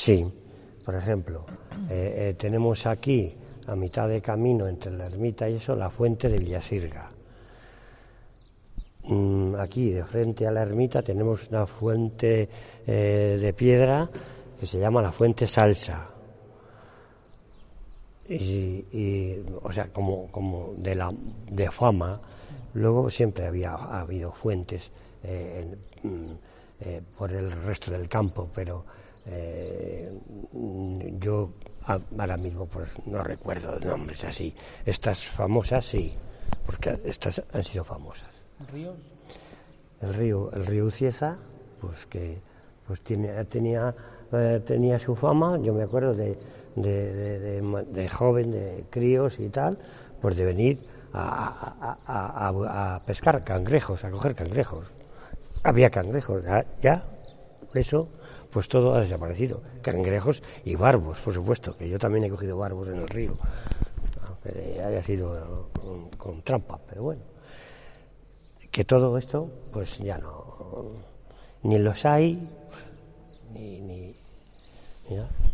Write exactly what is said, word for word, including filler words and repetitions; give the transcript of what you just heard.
Sí, por ejemplo, eh, eh, tenemos aquí, a mitad de camino entre la ermita y eso, la fuente de Villasirga. Mm, aquí, de frente a la ermita, tenemos una fuente eh, de piedra que se llama la Fuente Salsa. Y, y o sea, como, como de la de fama. Luego siempre había ha habido fuentes eh, en, eh, por el resto del campo, pero eh, yo ahora mismo pues no recuerdo nombres así. Estas famosas sí, porque estas han sido famosas. ¿Ríos? El río, el río Ucieza, pues que pues tiene, tenía eh, tenía su fama. Yo me acuerdo de de, de, de, de joven, de críos y tal, pues de venir a, a, a, a, a pescar cangrejos, a coger cangrejos. Había cangrejos, ya, ya, eso, pues todo ha desaparecido. Cangrejos y barbos, por supuesto, que yo también he cogido barbos en el río, aunque haya sido con, con trampa, pero bueno. Que todo esto, pues ya no, ni los hay, ni, ni, ni nada.